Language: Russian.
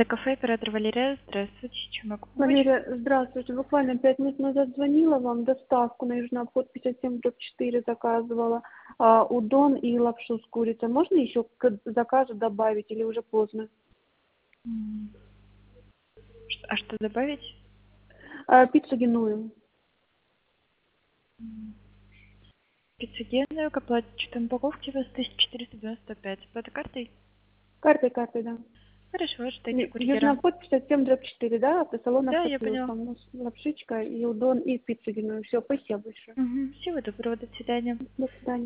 Это кафе, оператор Валерия. Здравствуйте, чем могу помочь? Валерия, здравствуйте. Буквально 5 минут назад звонила вам, доставку на Южный обход 57/4 заказывала, удон и лапшу с курицей. Можно еще к заказу добавить или уже поздно? М, А что добавить? Пиццу геную. Пиццегенную, к оплате упаковки у вас 1495. Оплата картой? Картой, да. Хорошо, ждите Южный курьера. обход 57/4, да? Автосалон Да, я «Автоплюс». поняла. Там у нас лапшичка и удон и пиццу геную. Все, спасибо большое. Всего доброго, до свидания. До свидания.